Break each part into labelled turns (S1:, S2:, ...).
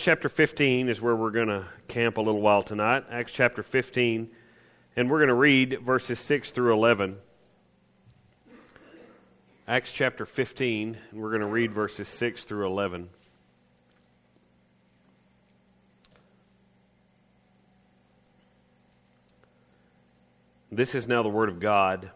S1: chapter 15 is where we're going to camp a little while tonight. Acts chapter 15, and we're going to read verses 6 through 11. Acts chapter 15, and we're going to read verses 6 through 11. This is now the word of God.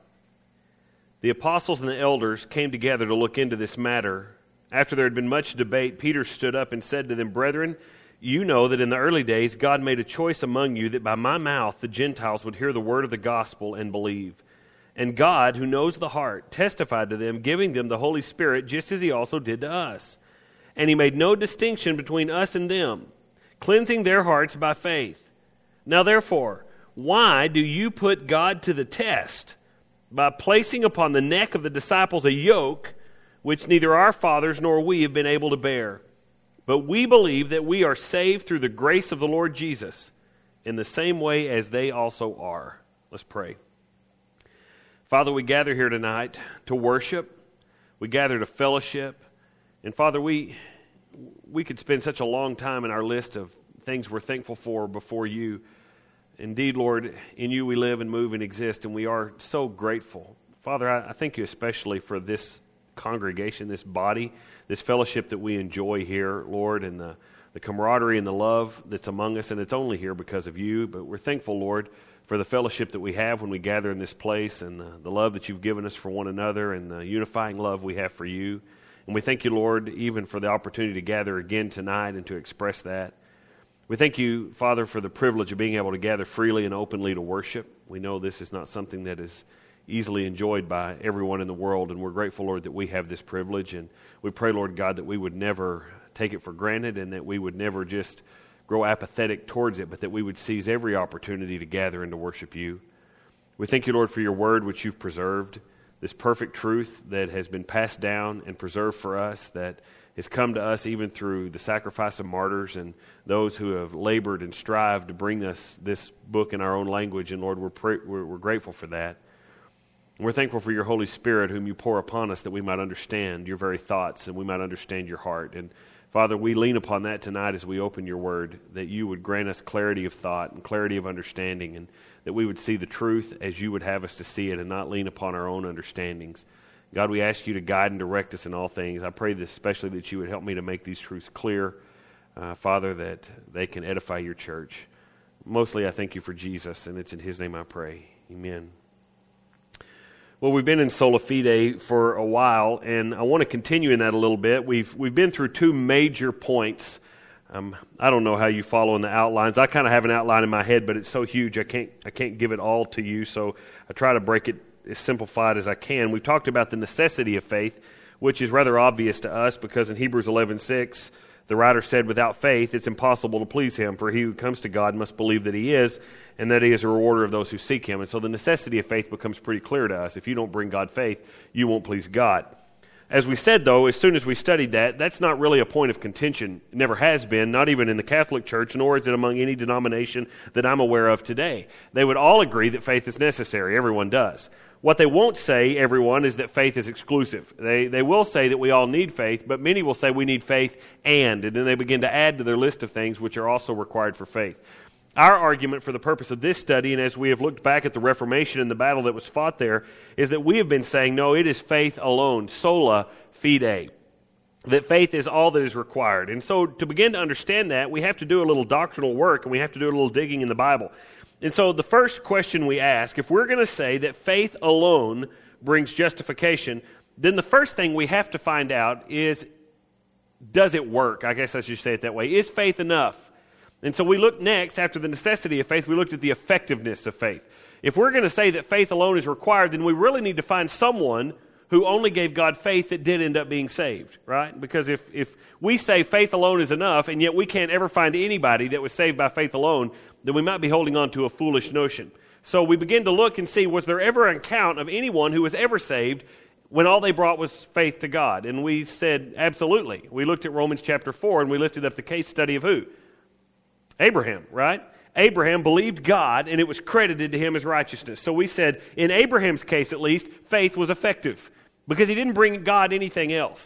S1: The apostles and the elders came together to look into this matter. After there had been much debate, Peter stood up and said to them, "Brethren, you know that in the early days God made a choice among you that by my mouth the Gentiles would hear the word of the gospel and believe. And God, who knows the heart, testified to them, giving them the Holy Spirit, just as he also did to us. And he made no distinction between us and them, cleansing their hearts by faith. Now therefore, why do you put God to the test by placing upon the neck of the disciples a yoke which neither our fathers nor we have been able to bear? But we believe that we are saved through the grace of the Lord Jesus, in the same way as they also are." Let's pray. Father, we gather here tonight to worship. We gather to fellowship. And Father, we could spend such a long time in our list of things we're thankful for before you. Indeed, Lord, in you we live and move and exist, and we are so grateful. Father, I thank you especially for this congregation, this body, this fellowship that we enjoy here, Lord, and the camaraderie and the love that's among us, and it's only here because of you. But we're thankful, Lord, for the fellowship that we have when we gather in this place, and the love that you've given us for one another, and the unifying love we have for you. And we thank you, Lord, even for the opportunity to gather again tonight and to express that. We thank you, Father, for the privilege of being able to gather freely and openly to worship. We know this is not something that is easily enjoyed by everyone in the world, and we're grateful, Lord, that we have this privilege. And we pray, Lord God, that we would never take it for granted and that we would never just grow apathetic towards it, but that we would seize every opportunity to gather and to worship you. We thank you, Lord, for your word which you've preserved, this perfect truth that has been passed down and preserved for us, that has come to us even through the sacrifice of martyrs and those who have labored and strived to bring us this book in our own language. And Lord, we're grateful for that. And we're thankful for your Holy Spirit, whom you pour upon us, that we might understand your very thoughts and we might understand your heart. And Father, we lean upon that tonight as we open your word, that you would grant us clarity of thought and clarity of understanding, and that we would see the truth as you would have us to see it and not lean upon our own understandings. God, we ask you to guide and direct us in all things. I pray this especially that you would help me to make these truths clear, Father, that they can edify your church. Mostly I thank you for Jesus, and it's in his name I pray. Amen. Well, we've been in Sola Fide for a while, and I want to continue in that a little bit. We've been through two major points. I don't know how you follow in the outlines. I kind of have an outline in my head, but it's so huge I can't give it all to you, so I try to break it as simplified as I can. We've talked about the necessity of faith, which is rather obvious to us because in Hebrews 11:6, the writer said, "Without faith, it's impossible to please him, for he who comes to God must believe that he is, and that he is a rewarder of those who seek him." And so the necessity of faith becomes pretty clear to us. If you don't bring God faith, you won't please God. As we said, though, as soon as we studied that, that's not really a point of contention. It never has been, not even in the Catholic Church, nor is it among any denomination that I'm aware of today. They would all agree that faith is necessary. Everyone does. What they won't say, everyone, is that faith is exclusive. They will say that we all need faith, but many will say we need faith and then they begin to add to their list of things which are also required for faith. Our argument for the purpose of this study, and as we have looked back at the Reformation and the battle that was fought there, is that we have been saying, no, it is faith alone, sola fide, that faith is all that is required. And so to begin to understand that, we have to do a little doctrinal work, and we have to do a little digging in the Bible. And so the first question we ask, if we're going to say that faith alone brings justification, then the first thing we have to find out is, does it work? I guess I should say it that way. Is faith enough? And so we look next, after the necessity of faith, we looked at the effectiveness of faith. If we're going to say that faith alone is required, then we really need to find someone who only gave God faith that did end up being saved, right? Because if we say faith alone is enough, and yet we can't ever find anybody that was saved by faith alone, then we might be holding on to a foolish notion. So we begin to look and see, was there ever an account of anyone who was ever saved when all they brought was faith to God? And we said, absolutely. We looked at Romans chapter 4, and we lifted up the case study of who? Abraham, right? Abraham believed God, and it was credited to him as righteousness. So we said, in Abraham's case at least, faith was effective because he didn't bring God anything else.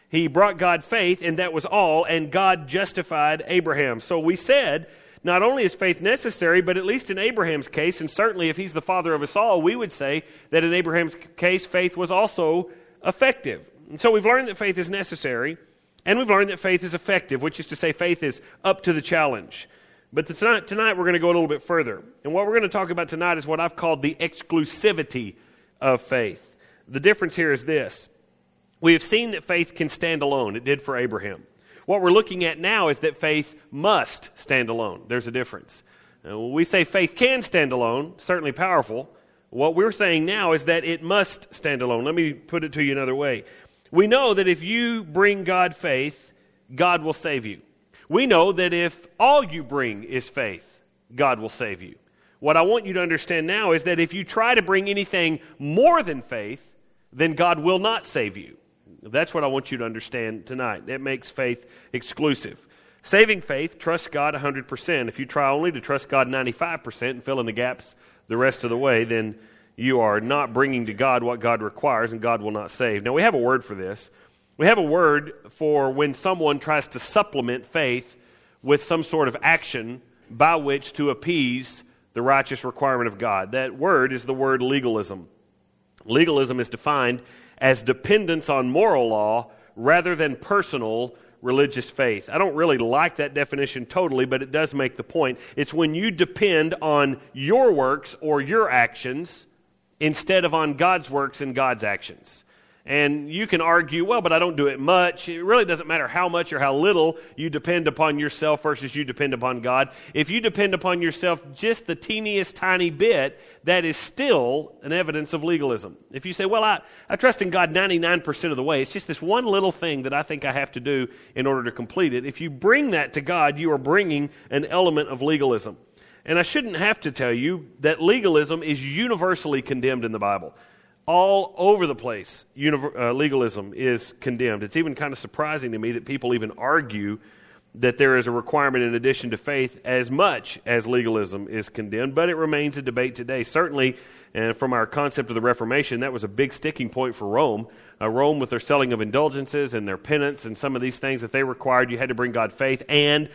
S1: He brought God faith, and that was all, and God justified Abraham. So we said, not only is faith necessary, but at least in Abraham's case, and certainly if he's the father of us all, we would say that in Abraham's case, faith was also effective. And so we've learned that faith is necessary, and we've learned that faith is effective, which is to say faith is up to the challenge. But tonight we're going to go a little bit further. And what we're going to talk about tonight is what I've called the exclusivity of faith. The difference here is this. We have seen that faith can stand alone. It did for Abraham. What we're looking at now is that faith must stand alone. There's a difference. We say faith can stand alone, certainly powerful. What we're saying now is that it must stand alone. Let me put it to you another way. We know that if you bring God faith, God will save you. We know that if all you bring is faith, God will save you. What I want you to understand now is that if you try to bring anything more than faith, then God will not save you. That's what I want you to understand tonight. That makes faith exclusive. Saving faith trusts God 100%. If you try only to trust God 95% and fill in the gaps the rest of the way, then you are not bringing to God what God requires, and God will not save. Now, we have a word for this. We have a word for when someone tries to supplement faith with some sort of action by which to appease the righteous requirement of God. That word is the word legalism. Legalism is defined as dependence on moral law rather than personal religious faith. I don't really like that definition totally, but it does make the point. It's when you depend on your works or your actions instead of on God's works and God's actions. And you can argue, well, but I don't do it much. It really doesn't matter how much or how little you depend upon yourself versus you depend upon God. If you depend upon yourself just the teeniest tiny bit, that is still an evidence of legalism. If you say, well, I trust in God 99% of the way. It's just this one little thing that I think I have to do in order to complete it. If you bring that to God, you are bringing an element of legalism. And I shouldn't have to tell you that legalism is universally condemned in the Bible. All over the place, legalism is condemned. It's even kind of surprising to me that people even argue that there is a requirement in addition to faith as much as legalism is condemned, but it remains a debate today. Certainly, from our concept of the Reformation, that was a big sticking point for Rome. Rome, with their selling of indulgences and their penance and some of these things that they required, you had to bring God faith and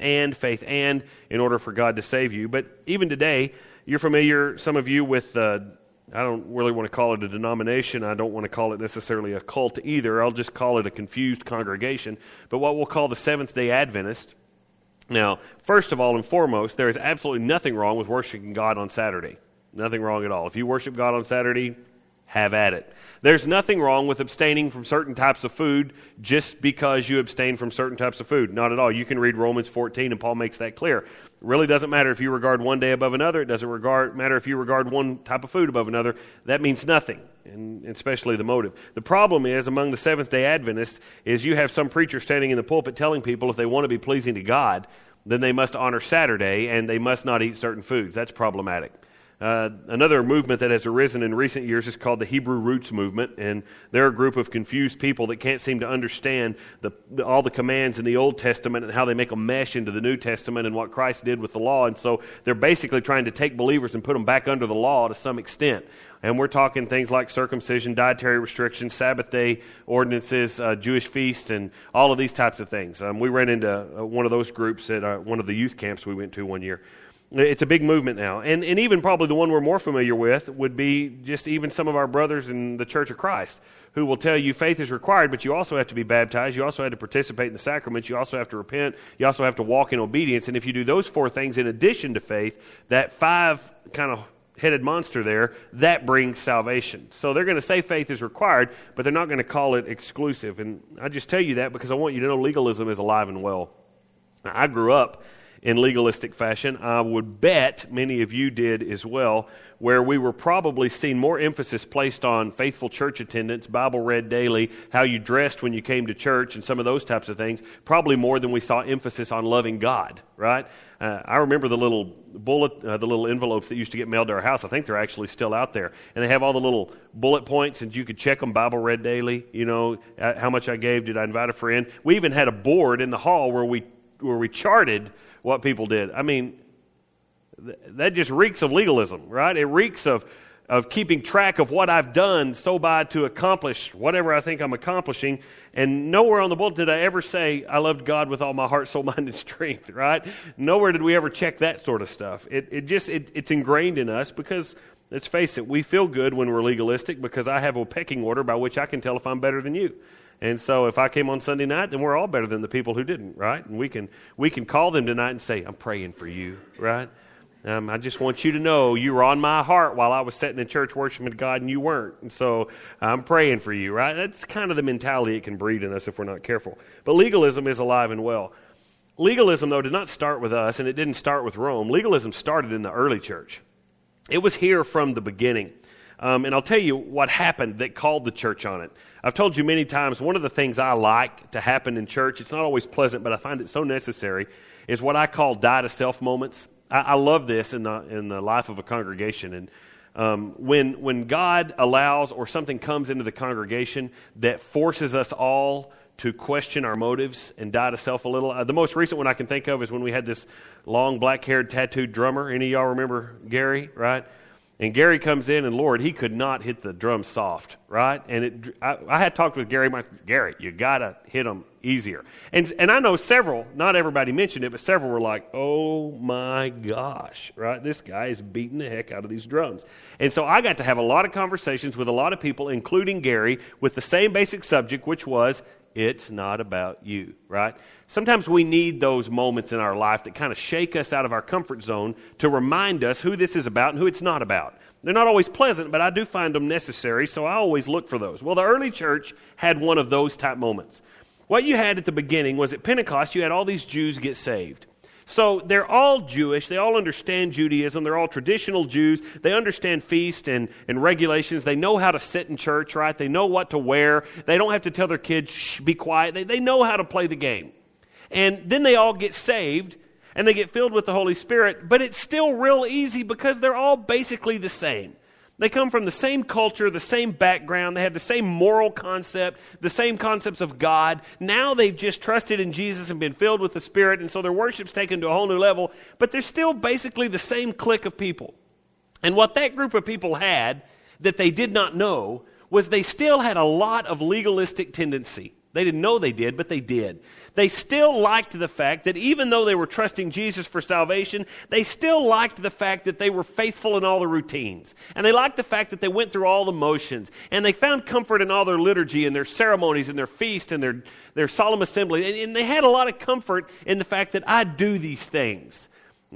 S1: in order for God to save you. But even today, you're familiar, some of you, with I don't really want to call it a denomination. I don't want to call it necessarily a cult either. I'll just call it a confused congregation. But what we'll call the Seventh-day Adventist. Now, first of all and foremost, there is absolutely nothing wrong with worshiping God on Saturday. Nothing wrong at all. If you worship God on Saturday, have at it. There's nothing wrong with abstaining from certain types of food just because you abstain from certain types of food. Not at all. You can read Romans 14, and Paul makes that clear. It really doesn't matter if you regard one day above another. It doesn't matter if you regard one type of food above another. That means nothing, and especially the motive. The problem is, among the Seventh-day Adventists, is you have some preacher standing in the pulpit telling people if they want to be pleasing to God, then they must honor Saturday, and they must not eat certain foods. That's problematic. Another movement that has arisen in recent years is called the Hebrew Roots Movement, and they're a group of confused people that can't seem to understand all the commands in the Old Testament and how they make them mesh into the New Testament and what Christ did with the law, and so they're basically trying to take believers and put them back under the law to some extent. And we're talking things like circumcision, dietary restrictions, Sabbath day ordinances, Jewish feasts, and all of these types of things. We ran into one of those groups at one of the youth camps we went to one year. It's a big movement now. And even probably the one we're more familiar with would be just even some of our brothers in the Church of Christ who will tell you faith is required, but you also have to be baptized. You also have to participate in the sacraments. You also have to repent. You also have to walk in obedience. And if you do those four things in addition to faith, that five kind of headed monster there, that brings salvation. So they're going to say faith is required, but they're not going to call it exclusive. And I just tell you that because I want you to know legalism is alive and well. Now, I grew up in legalistic fashion. I would bet many of you did as well, where we were probably seeing more emphasis placed on faithful church attendance, Bible read daily, how you dressed when you came to church, and some of those types of things, probably more than we saw emphasis on loving God, right? I remember the little the little envelopes that used to get mailed to our house. I think they're actually still out there. And they have all the little bullet points, and you could check them, Bible read daily, how much I gave, did I invite a friend? We even had a board in the hall where we charted what people did. I mean, that just reeks of legalism, right? It reeks of keeping track of what I've done so by to accomplish whatever I think I'm accomplishing. And nowhere on the bulletin did I ever say, I loved God with all my heart, soul, mind, and strength, right? Nowhere did we ever check that sort of stuff. It's ingrained in us because, let's face it, we feel good when we're legalistic because I have a pecking order by which I can tell if I'm better than you. And so if I came on Sunday night, then we're all better than the people who didn't, right? And we can call them tonight and say, I'm praying for you, right? I just want you to know you were on my heart while I was sitting in church worshiping God and you weren't. And so I'm praying for you, right? That's kind of the mentality it can breed in us if we're not careful. But legalism is alive and well. Legalism, though, did not start with us, and it didn't start with Rome. Legalism started in the early church. It was here from the beginning. And I'll tell you what happened that called the church on it. I've told you many times, one of the things I like to happen in church, it's not always pleasant, but I find it so necessary, is what I call die-to-self moments. I love this in the life of a congregation. And when God allows or something comes into the congregation that forces us all to question our motives and die to self a little. The most recent one I can think of is when we had this long black-haired tattooed drummer. Any of y'all remember Gary, right? And Gary comes in, and Lord, he could not hit the drums soft, right? And I had talked with Gary. Gary, you got to hit them easier. And I know several, not everybody mentioned it, but several were like, oh my gosh, right? This guy is beating the heck out of these drums. And so I got to have a lot of conversations with a lot of people, including Gary, with the same basic subject, which was, it's not about you, right? Sometimes we need those moments in our life that kind of shake us out of our comfort zone to remind us who this is about and who it's not about. They're not always pleasant, but I do find them necessary, so I always look for those. Well, the early church had one of those type moments. What you had at the beginning was at Pentecost, you had all these Jews get saved. So they're all Jewish. They all understand Judaism. They're all traditional Jews. They understand feast and regulations. They know how to sit in church, right? They know what to wear. They don't have to tell their kids, shh, be quiet. They know how to play the game. And then they all get saved, and they get filled with the Holy Spirit, but it's still real easy because they're all basically the same. They come from the same culture, the same background. They have the same moral concept, the same concepts of God. Now they've just trusted in Jesus and been filled with the Spirit, and so their worship's taken to a whole new level, but they're still basically the same clique of people. And what that group of people had that they did not know was they still had a lot of legalistic tendency. They didn't know they did, but they did. They still liked the fact that even though they were trusting Jesus for salvation, they still liked the fact that they were faithful in all the routines. And they liked the fact that they went through all the motions. And they found comfort in all their liturgy and their ceremonies and their feast and their solemn assembly. And they had a lot of comfort in the fact that I do these things.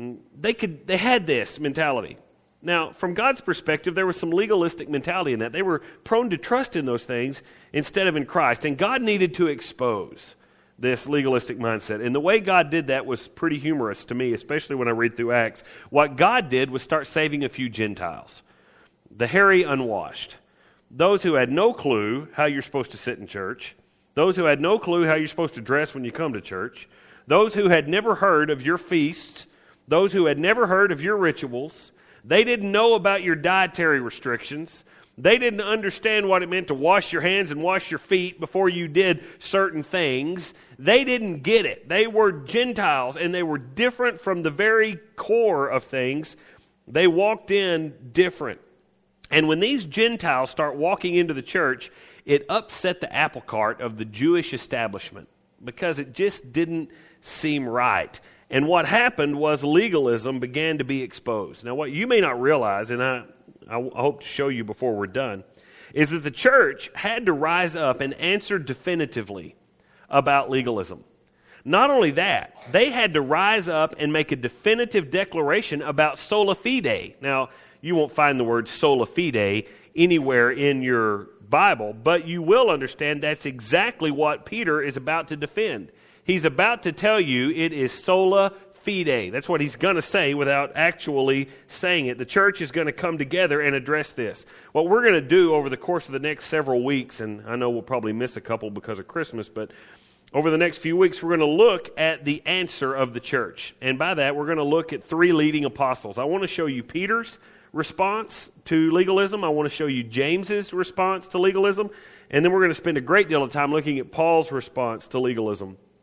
S1: They had this mentality. Now, from God's perspective, there was some legalistic mentality in that. They were prone to trust in those things instead of in Christ. And God needed to expose this legalistic mindset. And the way God did that was pretty humorous to me, especially when I read through Acts. What God did was start saving a few Gentiles, the hairy unwashed, those who had no clue how you're supposed to sit in church, those who had no clue how you're supposed to dress when you come to church, those who had never heard of your feasts, those who had never heard of your rituals. They didn't know about your dietary restrictions. They didn't understand what it meant to wash your hands and wash your feet before you did certain things. They didn't get it. They were Gentiles, and they were different from the very core of things. They walked in different. And when these Gentiles start walking into the church, it upset the apple cart of the Jewish establishment because it just didn't seem right. And what happened was legalism began to be exposed. Now, what you may not realize, and I hope to show you before we're done, is that the church had to rise up and answer definitively about legalism. Not only that, they had to rise up and make a definitive declaration about sola fide. Now, you won't find the word sola fide anywhere in your Bible, but you will understand that's exactly what Peter is about to defend. He's about to tell you it is sola fide. That's what he's going to say without actually saying it. The church is going to come together and address this. What we're going to do over the course of the next several weeks, and I know we'll probably miss a couple because of Christmas, but over the next few weeks, we're going to look at the answer of the church. And by that, we're going to look at three leading apostles. I want to show you Peter's response to legalism. I want to show you James's response to legalism. And then we're going to spend a great deal of time looking at Paul's response to legalism.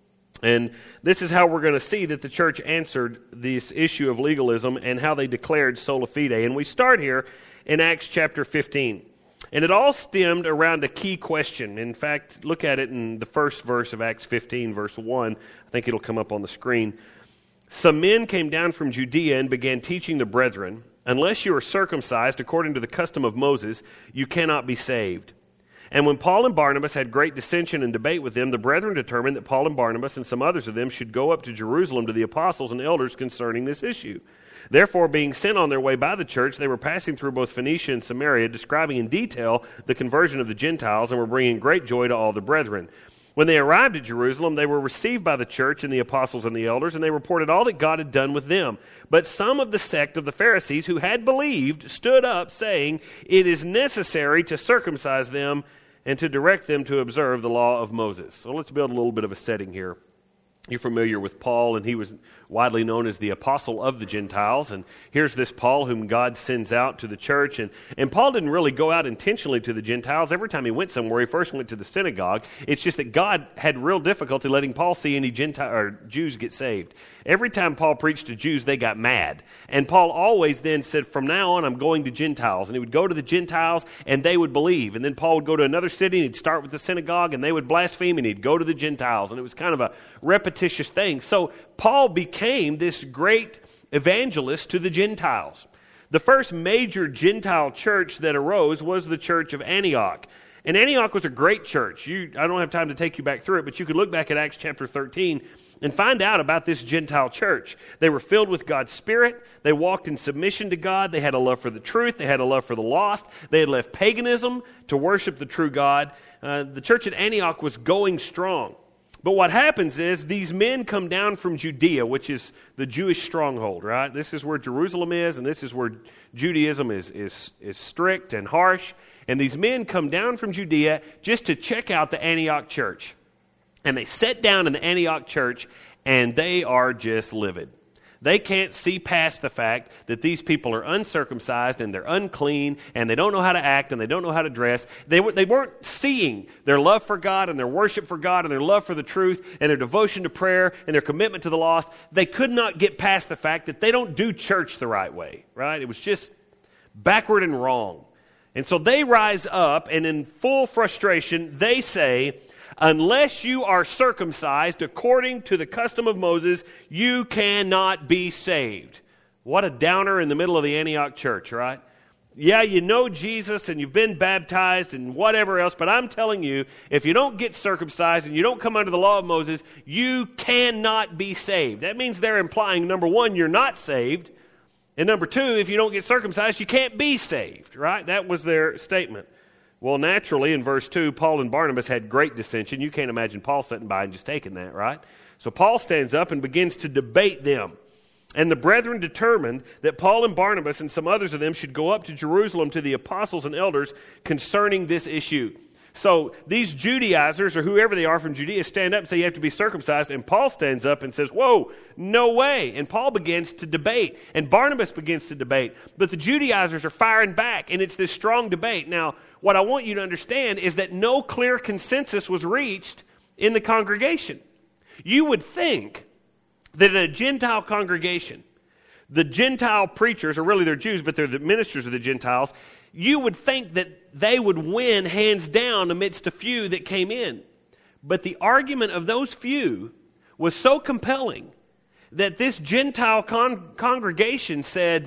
S1: And this is how we're going to see that the church answered this issue of legalism and how they declared sola fide. And we start here in Acts chapter 15. And it all stemmed around a key question. In fact, look at it in the first verse of Acts 15, verse 1. I think it'll come up on the screen. Some men came down from Judea and began teaching the brethren, unless you are circumcised according to the custom of Moses, you cannot be saved. And when Paul and Barnabas had great dissension and debate with them, the brethren determined that Paul and Barnabas and some others of them should go up to Jerusalem to the apostles and elders concerning this issue. Therefore, being sent on their way by the church, they were passing through both Phoenicia and Samaria, describing in detail the conversion of the Gentiles, and were bringing great joy to all the brethren. When they arrived at Jerusalem, they were received by the church and the apostles and the elders, and they reported all that God had done with them. But some of the sect of the Pharisees who had believed stood up, saying, "It is necessary to circumcise them and to direct them to observe the law of Moses." So let's build a little bit of a setting here. You're familiar with Paul, and he was widely known as the apostle of the Gentiles. And here's this Paul whom God sends out to the church. And Paul didn't really go out intentionally to the Gentiles. Every time he went somewhere, he first went to the synagogue. It's just that God had real difficulty letting Paul see any Jews get saved. Every time Paul preached to Jews, they got mad. And Paul always then said, from now on, I'm going to Gentiles. And he would go to the Gentiles, and they would believe. And then Paul would go to another city, and he'd start with the synagogue, and they would blaspheme, and he'd go to the Gentiles. And it was kind of a repetitious thing. So Paul became this great evangelist to the Gentiles. The first major Gentile church that arose was the church of Antioch. And Antioch was a great church. I don't have time to take you back through it, but you could look back at Acts chapter 13 and find out about this Gentile church. They were filled with God's Spirit. They walked in submission to God. They had a love for the truth. They had a love for the lost. They had left paganism to worship the true God. The church at Antioch was going strong. But what happens is these men come down from Judea, which is the Jewish stronghold, right? This is where Jerusalem is, and this is where Judaism is strict and harsh. And these men come down from Judea just to check out the Antioch church. And they sit down in the Antioch church, and they are just livid. They can't see past the fact that these people are uncircumcised and they're unclean and they don't know how to act and they don't know how to dress. They weren't seeing their love for God and their worship for God and their love for the truth and their devotion to prayer and their commitment to the lost. They could not get past the fact that they don't do church the right way, right? It was just backward and wrong. And so they rise up, and in full frustration, they say, unless you are circumcised according to the custom of Moses, you cannot be saved. What a downer in the middle of the Antioch church, right? Yeah, you know Jesus and you've been baptized and whatever else, but I'm telling you, if you don't get circumcised and you don't come under the law of Moses, you cannot be saved. That means they're implying, number one, you're not saved, and number two, if you don't get circumcised, you can't be saved, right? That was their statement. Well, naturally, in verse 2, Paul and Barnabas had great dissension. You can't imagine Paul sitting by and just taking that, right? So Paul stands up and begins to debate them. And the brethren determined that Paul and Barnabas and some others of them should go up to Jerusalem to the apostles and elders concerning this issue. So these Judaizers, or whoever they are from Judea, stand up and say you have to be circumcised. And Paul stands up and says, whoa, no way. And Paul begins to debate. And Barnabas begins to debate. But the Judaizers are firing back. And it's this strong debate. Now, what I want you to understand is that no clear consensus was reached in the congregation. You would think that in a Gentile congregation, the Gentile preachers, or really they're Jews, but they're the ministers of the Gentiles, you would think that they would win hands down amidst a few that came in. But the argument of those few was so compelling that this Gentile congregation said,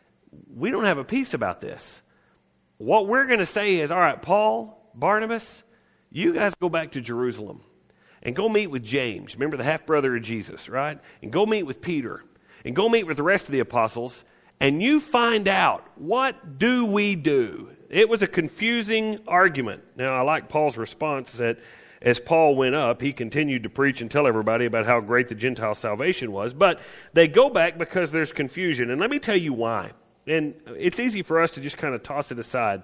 S1: we don't have a peace about this. What we're going to say is, all right, Paul, Barnabas, you guys go back to Jerusalem and go meet with James. Remember the half-brother of Jesus, right? And go meet with Peter and go meet with the rest of the apostles, and you find out, what do we do? It was a confusing argument. Now, I like Paul's response that as Paul went up, he continued to preach and tell everybody about how great the Gentile salvation was. But they go back because there's confusion. And let me tell you why. And it's easy for us to just kind of toss it aside.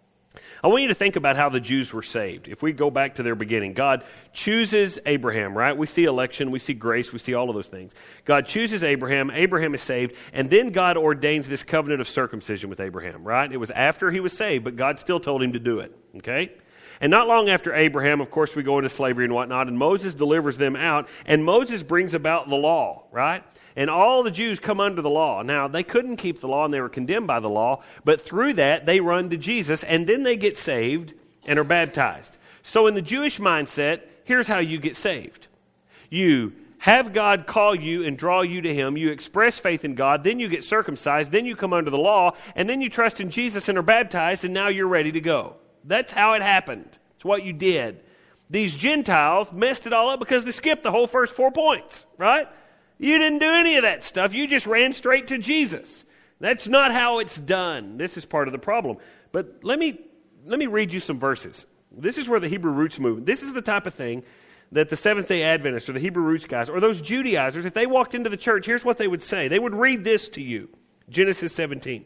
S1: I want you to think about how the Jews were saved. If we go back to their beginning, God chooses Abraham, right? We see election, we see grace, we see all of those things. God chooses Abraham, Abraham is saved, and then God ordains this covenant of circumcision with Abraham, right? It was after he was saved, but God still told him to do it, okay? And not long after Abraham, of course, we go into slavery and whatnot, and Moses delivers them out, and Moses brings about the law, right? And all the Jews come under the law. Now, they couldn't keep the law, and they were condemned by the law, but through that, they run to Jesus, and then they get saved and are baptized. So in the Jewish mindset, here's how you get saved. You have God call you and draw you to Him. You express faith in God. Then you get circumcised. Then you come under the law. And then you trust in Jesus and are baptized. And now you're ready to go. That's how it happened. It's what you did. These Gentiles messed it all up because they skipped the whole first 4 points, right? You didn't do any of that stuff. You just ran straight to Jesus. That's not how it's done. This is part of the problem. But let me read you some verses. This is where the Hebrew roots movement. This is the type of thing that the Seventh-day Adventists or the Hebrew roots guys or those Judaizers, if they walked into the church, here's what they would say. They would read this to you. Genesis 17.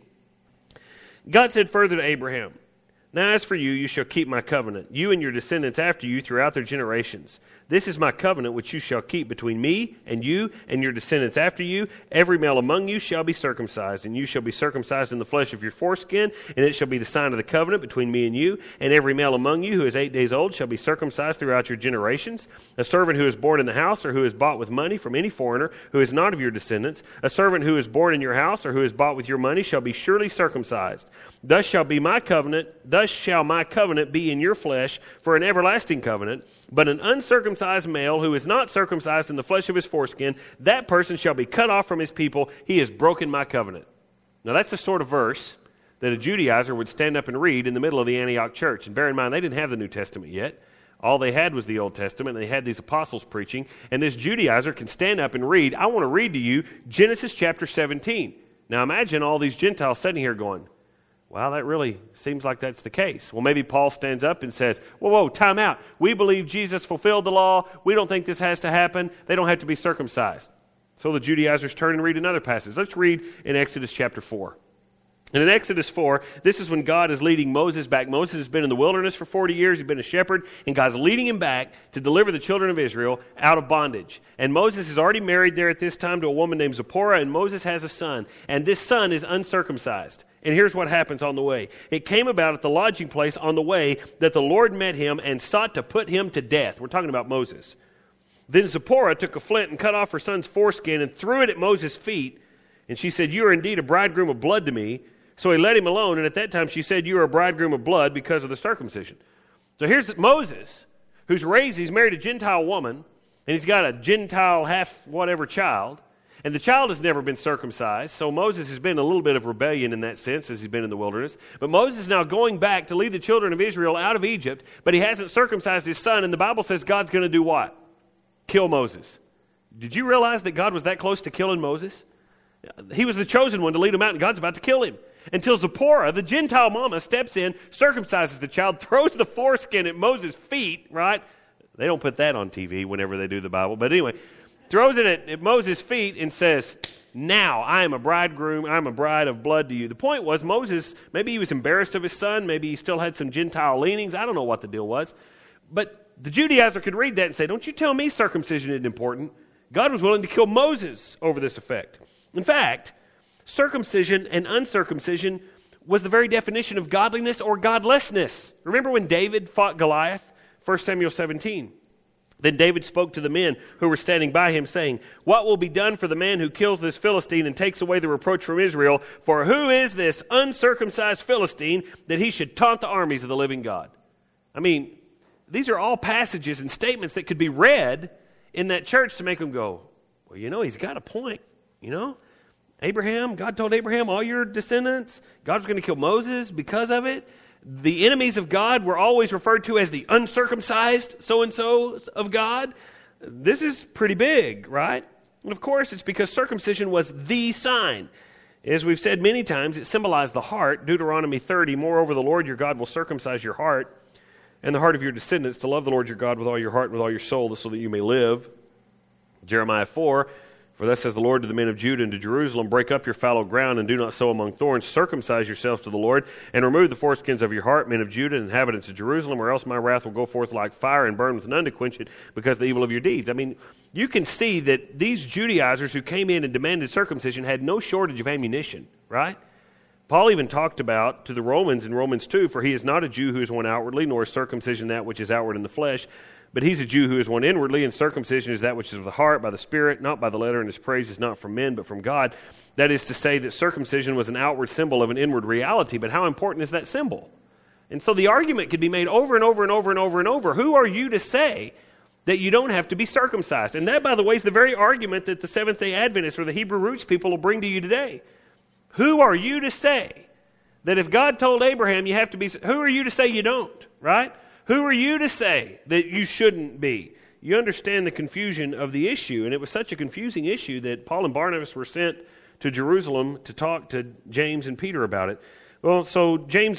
S1: God said further to Abraham, "Now as for you, you shall keep my covenant, you and your descendants after you throughout their generations. This is my covenant which you shall keep between me and your descendants after you. Every male among you shall be circumcised, and you shall be circumcised in the flesh of your foreskin, and it shall be the sign of the covenant between me and you. And every male among you who is 8 days old shall be circumcised throughout your generations. A servant who is born in the house or who is bought with money from any foreigner who is not of your descendants, a servant who is born in your house or who is bought with your money shall be surely circumcised. Thus shall my covenant be in your flesh for an everlasting covenant. But an uncircumcised male who is not circumcised in the flesh of his foreskin, that person shall be cut off from his people. He has broken my covenant." Now that's the sort of verse that a Judaizer would stand up and read in the middle of the Antioch church. And bear in mind, they didn't have the New Testament yet. All they had was the Old Testament, and they had these apostles preaching. And this Judaizer can stand up and read, I want to read to you Genesis chapter 17. Now imagine all these Gentiles sitting here going, well, that really seems like that's the case. Well, maybe Paul stands up and says, whoa, time out. We believe Jesus fulfilled the law. We don't think this has to happen. They don't have to be circumcised. So the Judaizers turn and read another passage. Let's read in Exodus chapter 4. And in Exodus 4, this is when God is leading Moses back. Moses has been in the wilderness for 40 years. He's been a shepherd, and God's leading him back to deliver the children of Israel out of bondage. And Moses is already married there at this time to a woman named Zipporah, and Moses has a son. And this son is uncircumcised. And here's what happens on the way. It came about at the lodging place on the way that the Lord met him and sought to put him to death. We're talking about Moses. Then Zipporah took a flint and cut off her son's foreskin and threw it at Moses' feet. And she said, "You are indeed a bridegroom of blood to me." So he let him alone. And at that time she said, "You are a bridegroom of blood because of the circumcision." So here's Moses, he's married a Gentile woman, and he's got a Gentile half-whatever child. And the child has never been circumcised, so Moses has been a little bit of rebellion in that sense as he's been in the wilderness. But Moses is now going back to lead the children of Israel out of Egypt, but he hasn't circumcised his son, and the Bible says God's going to do what? Kill Moses. Did you realize that God was that close to killing Moses? He was the chosen one to lead him out, and God's about to kill him. Until Zipporah, the Gentile mama, steps in, circumcises the child, throws the foreskin at Moses' feet, right? They don't put that on TV whenever they do the Bible, but anyway, throws it at Moses' feet and says, "Now I am a bridegroom, I am a bride of blood to you." The point was Moses, maybe he was embarrassed of his son, maybe he still had some Gentile leanings, I don't know what the deal was. But the Judaizer could read that and say, don't you tell me circumcision isn't important. God was willing to kill Moses over this effect. In fact, circumcision and uncircumcision was the very definition of godliness or godlessness. Remember when David fought Goliath? 1 Samuel 17. Then David spoke to the men who were standing by him, saying, "What will be done for the man who kills this Philistine and takes away the reproach from Israel? For who is this uncircumcised Philistine that he should taunt the armies of the living God?" I mean, these are all passages and statements that could be read in that church to make them go, well, he's got a point, Abraham, God told Abraham, all your descendants, God was going to kill Moses because of it. The enemies of God were always referred to as the uncircumcised so-and-so of God. This is pretty big, right? And of course, it's because circumcision was the sign. As we've said many times, it symbolized the heart. Deuteronomy 30, "Moreover, the Lord your God will circumcise your heart and the heart of your descendants to love the Lord your God with all your heart and with all your soul so that you may live." Jeremiah 4, "For thus says the Lord to the men of Judah and to Jerusalem, break up your fallow ground and do not sow among thorns. Circumcise yourselves to the Lord and remove the foreskins of your heart, men of Judah and inhabitants of Jerusalem, or else my wrath will go forth like fire and burn with none to quench it because of the evil of your deeds." I mean, you can see that these Judaizers who came in and demanded circumcision had no shortage of ammunition, right? Paul even talked about to the Romans in Romans 2, for he is not a Jew who is one outwardly, nor is circumcision that which is outward in the flesh, but he's a Jew who is one inwardly, and circumcision is that which is of the heart, by the Spirit, not by the letter, and his praise is not from men, but from God. That is to say that circumcision was an outward symbol of an inward reality, but how important is that symbol? And so the argument could be made over and over and over and over and over. Who are you to say that you don't have to be circumcised? And that, by the way, is the very argument that the Seventh-day Adventists or the Hebrew roots people will bring to you today. Who are you to say that if God told Abraham you have to be, who are you to say you don't, right? Who are you to say that you shouldn't be? You understand the confusion of the issue, and it was such a confusing issue that Paul and Barnabas were sent to Jerusalem to talk to James and Peter about it. Well, so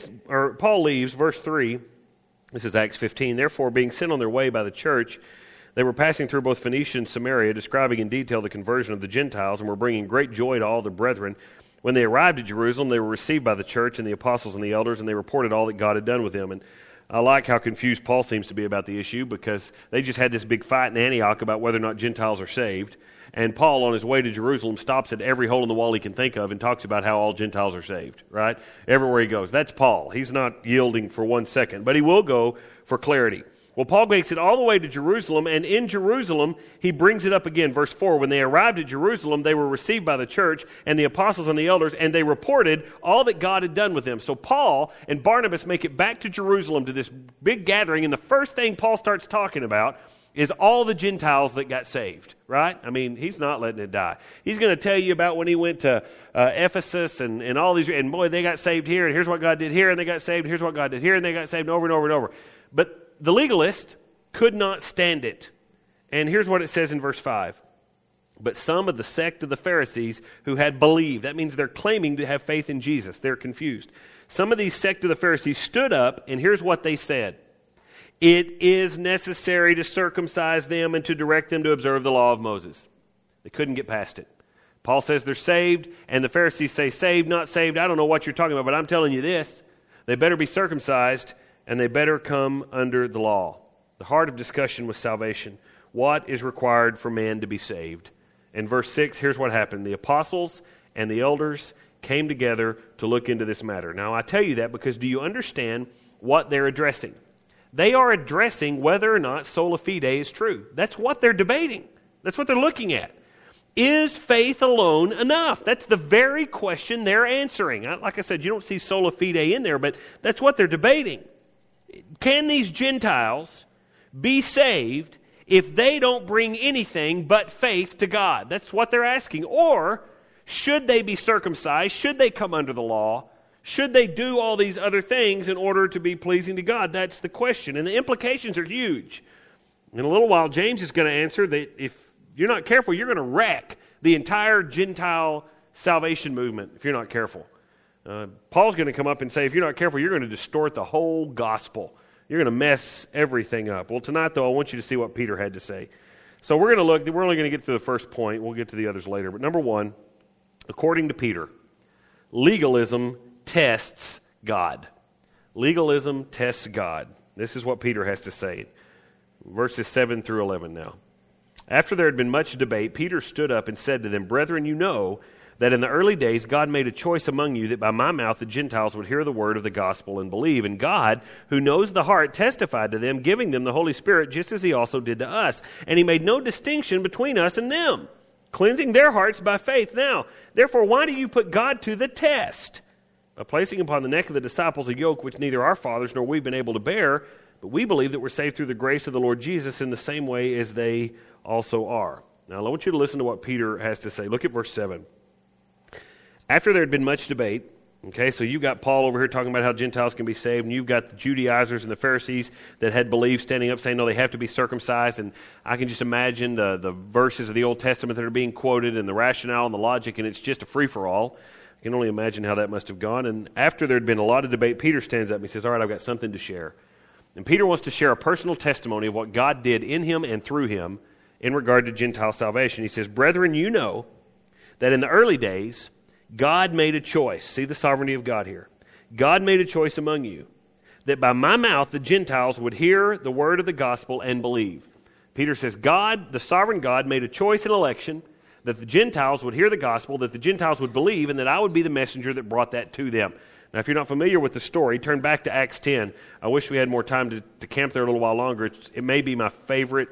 S1: Paul leaves, verse 3, this is Acts 15, therefore being sent on their way by the church, they were passing through both Phoenicia and Samaria, describing in detail the conversion of the Gentiles, and were bringing great joy to all the brethren. When they arrived at Jerusalem, they were received by the church and the apostles and the elders, and they reported all that God had done with them. And I like how confused Paul seems to be about the issue, because they just had this big fight in Antioch about whether or not Gentiles are saved. And Paul, on his way to Jerusalem, stops at every hole in the wall he can think of and talks about how all Gentiles are saved, right? Everywhere he goes. That's Paul. He's not yielding for 1 second, but he will go for clarity. Well, Paul makes it all the way to Jerusalem, and in Jerusalem, he brings it up again. Verse 4, when they arrived at Jerusalem, they were received by the church and the apostles and the elders, and they reported all that God had done with them. So Paul and Barnabas make it back to Jerusalem to this big gathering, and the first thing Paul starts talking about is all the Gentiles that got saved, right? I mean, he's not letting it die. He's going to tell you about when he went to Ephesus and all these, and boy, they got saved here, and here's what God did here, and they got saved, here's what God did here, and they got saved over and over and over. But the legalist could not stand it. And here's what it says in verse 5. But some of the sect of the Pharisees who had believed, that means they're claiming to have faith in Jesus. They're confused. Some of these sect of the Pharisees stood up, and here's what they said. It is necessary to circumcise them and to direct them to observe the law of Moses. They couldn't get past it. Paul says they're saved, and the Pharisees say, saved, not saved. I don't know what you're talking about, but I'm telling you this. They better be circumcised, and they better come under the law. The heart of discussion was salvation. What is required for man to be saved? In verse 6, here's what happened. The apostles and the elders came together to look into this matter. Now, I tell you that because do you understand what they're addressing? They are addressing whether or not sola fide is true. That's what they're debating. That's what they're looking at. Is faith alone enough? That's the very question they're answering. Like I said, you don't see sola fide in there, but that's what they're debating. Can these Gentiles be saved if they don't bring anything but faith to God? That's what they're asking. Or should they be circumcised? Should they come under the law? Should they do all these other things in order to be pleasing to God? That's the question. And the implications are huge. In a little while, James is going to answer that if you're not careful, you're going to wreck the entire Gentile salvation movement if you're not careful. Paul's going to come up and say, if you're not careful, you're going to distort the whole gospel. You're going to mess everything up. Well, tonight, though, I want you to see what Peter had to say. So we're only going to get to the first point. We'll get to the others later. But number one, according to Peter, legalism tests God. Legalism tests God. This is what Peter has to say. Verses 7 through 11 now. After there had been much debate, Peter stood up and said to them, Brethren, you know that in the early days God made a choice among you that by my mouth the Gentiles would hear the word of the gospel and believe. And God, who knows the heart, testified to them, giving them the Holy Spirit, just as he also did to us. And he made no distinction between us and them, cleansing their hearts by faith. Now, therefore, why do you put God to the test? By placing upon the neck of the disciples a yoke which neither our fathers nor we've been able to bear, but we believe that we're saved through the grace of the Lord Jesus in the same way as they also are. Now, I want you to listen to what Peter has to say. Look at verse 7. After there had been much debate, okay, so you've got Paul over here talking about how Gentiles can be saved, and you've got the Judaizers and the Pharisees that had believed standing up saying, no, they have to be circumcised, and I can just imagine the verses of the Old Testament that are being quoted and the rationale and the logic, and it's just a free-for-all. I can only imagine how that must have gone. And after there had been a lot of debate, Peter stands up and he says, all right, I've got something to share. And Peter wants to share a personal testimony of what God did in him and through him in regard to Gentile salvation. He says, Brethren, you know that in the early days, God made a choice. See the sovereignty of God here. God made a choice among you that by my mouth the Gentiles would hear the word of the gospel and believe. Peter says, God, the sovereign God, made a choice and election that the Gentiles would hear the gospel, that the Gentiles would believe, and that I would be the messenger that brought that to them. Now, if you're not familiar with the story, turn back to Acts 10. I wish we had more time to camp there a little while longer. It may be my favorite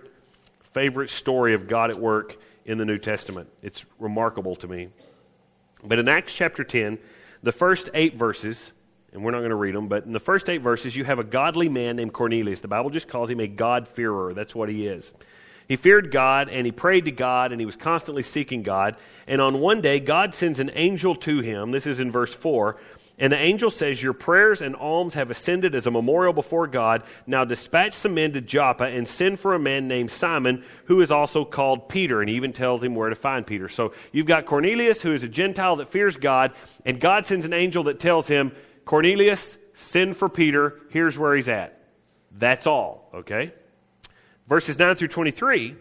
S1: story of God at work in the New Testament. It's remarkable to me. But in Acts chapter 10, the first 8 verses, and we're not going to read them, but in the first 8 verses, you have a godly man named Cornelius. The Bible just calls him a God-fearer. That's what he is. He feared God, and he prayed to God, and he was constantly seeking God. And on one day, God sends an angel to him. This is in verse 4. And the angel says, your prayers and alms have ascended as a memorial before God. Now dispatch some men to Joppa and send for a man named Simon, who is also called Peter. And he even tells him where to find Peter. So you've got Cornelius, who is a Gentile that fears God, and God sends an angel that tells him, Cornelius, send for Peter. Here's where he's at. That's all, okay? Verses 9 through 23,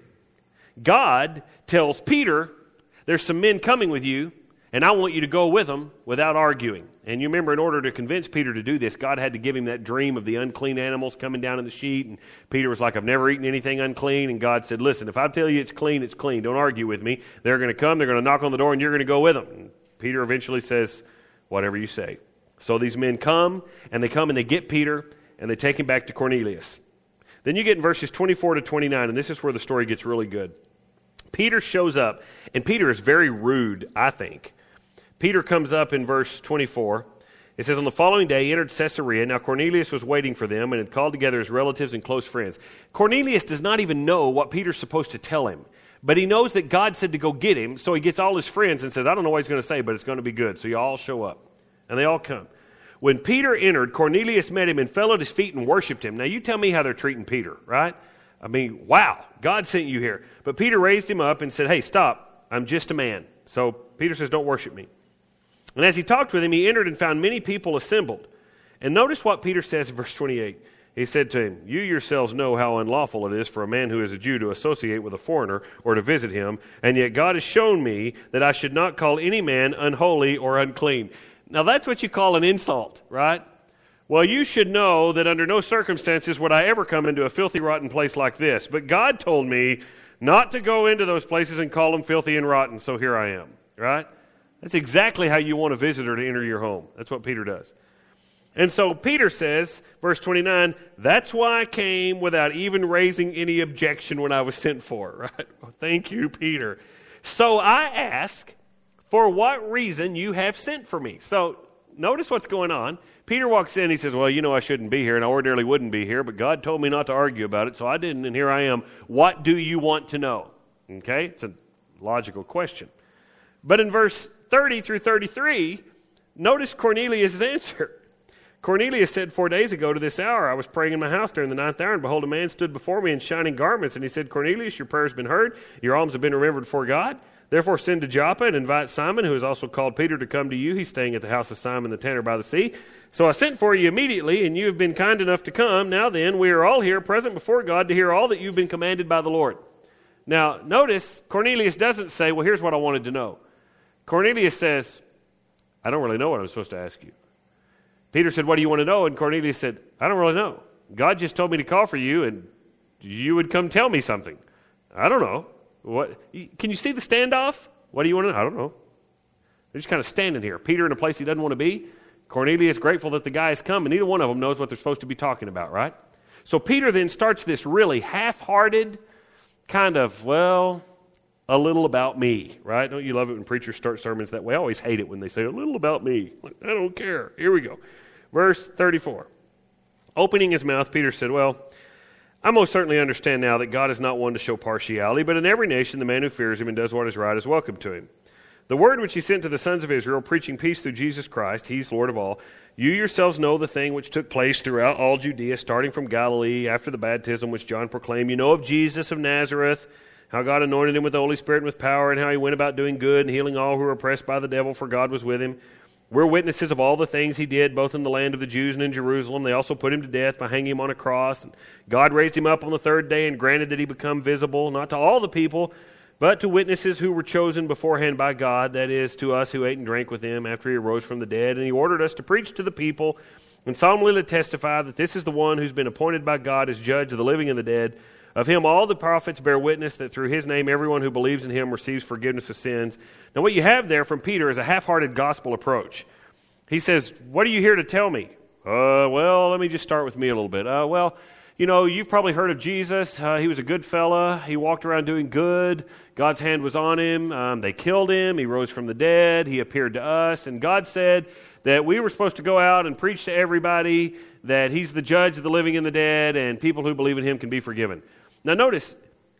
S1: God tells Peter, there's some men coming with you, and I want you to go with them without arguing. And you remember, in order to convince Peter to do this, God had to give him that dream of the unclean animals coming down in the sheet. And Peter was like, I've never eaten anything unclean. And God said, listen, if I tell you it's clean, it's clean. Don't argue with me. They're going to come, they're going to knock on the door, and you're going to go with them. And Peter eventually says, whatever you say. So these men come and they get Peter, and they take him back to Cornelius. Then you get in verses 24 to 29, and this is where the story gets really good. Peter shows up, and Peter is very rude, I think. Peter comes up in verse 24. It says, on the following day he entered Caesarea. Now Cornelius was waiting for them and had called together his relatives and close friends. Cornelius does not even know what Peter's supposed to tell him. But he knows that God said to go get him, so he gets all his friends and says, I don't know what he's going to say, but it's going to be good. So you all show up. And they all come. When Peter entered, Cornelius met him and fell at his feet and worshipped him. Now you tell me how they're treating Peter, right? I mean, wow, God sent you here. But Peter raised him up and said, hey, stop, I'm just a man. So Peter says, don't worship me. And as he talked with him, he entered and found many people assembled. And notice what Peter says in verse 28. He said to him, you yourselves know how unlawful it is for a man who is a Jew to associate with a foreigner or to visit him, and yet God has shown me that I should not call any man unholy or unclean. Now that's what you call an insult, right? Well, you should know that under no circumstances would I ever come into a filthy, rotten place like this. But God told me not to go into those places and call them filthy and rotten, so here I am, right? That's exactly how you want a visitor to enter your home. That's what Peter does. And so Peter says, verse 29, that's why I came without even raising any objection when I was sent for, right? Well, thank you, Peter. So I ask, for what reason you have sent for me? So notice what's going on. Peter walks in, he says, well, you know I shouldn't be here, and I ordinarily wouldn't be here, but God told me not to argue about it, so I didn't, and here I am. What do you want to know? Okay, it's a logical question. But in verse 30 through 33, notice Cornelius' answer. Cornelius said, 4 days ago to this hour, I was praying in my house during the 9th hour, and behold, a man stood before me in shining garments, and he said, Cornelius, your prayer has been heard, your alms have been remembered before God. Therefore send to Joppa and invite Simon, who is also called Peter, to come to you. He's staying at the house of Simon the tanner by the sea. So I sent for you immediately, and you have been kind enough to come. Now then, we are all here present before God to hear all that you've been commanded by the Lord. Now, notice, Cornelius doesn't say, well, here's what I wanted to know. Cornelius says, I don't really know what I'm supposed to ask you. Peter said, what do you want to know? And Cornelius said, I don't really know. God just told me to call for you, and you would come tell me something. I don't know. What? Can you see the standoff? What do you want to know? I don't know. They're just kind of standing here. Peter in a place he doesn't want to be. Cornelius grateful that the guy has come, and neither one of them knows what they're supposed to be talking about, right? So Peter then starts this really half-hearted kind of, well, a little about me, right? Don't you love it when preachers start sermons that way? I always hate it when they say, a little about me. Like, I don't care. Here we go. Verse 34. Opening his mouth, Peter said, well, I most certainly understand now that God is not one to show partiality, but in every nation the man who fears him and does what is right is welcome to him. The word which he sent to the sons of Israel, preaching peace through Jesus Christ, he's Lord of all, you yourselves know the thing which took place throughout all Judea, starting from Galilee, after the baptism which John proclaimed. You know of Jesus of Nazareth, how God anointed him with the Holy Spirit and with power, and how he went about doing good and healing all who were oppressed by the devil, for God was with him. We're witnesses of all the things he did, both in the land of the Jews and in Jerusalem. They also put him to death by hanging him on a cross. And God raised him up on the third day and granted that he become visible, not to all the people, but to witnesses who were chosen beforehand by God, that is, to us who ate and drank with him after he arose from the dead. And he ordered us to preach to the people and solemnly to testify that this is the one who's been appointed by God as judge of the living and the dead. Of him all the prophets bear witness that through his name everyone who believes in him receives forgiveness of sins. Now what you have there from Peter is a half-hearted gospel approach. He says, what are you here to tell me? Well, let me just start with me a little bit. You've probably heard of Jesus. He was a good fella. He walked around doing good. God's hand was on him. They killed him. He rose from the dead. He appeared to us. And God said that we were supposed to go out and preach to everybody that he's the judge of the living and the dead, and people who believe in him can be forgiven. Now notice,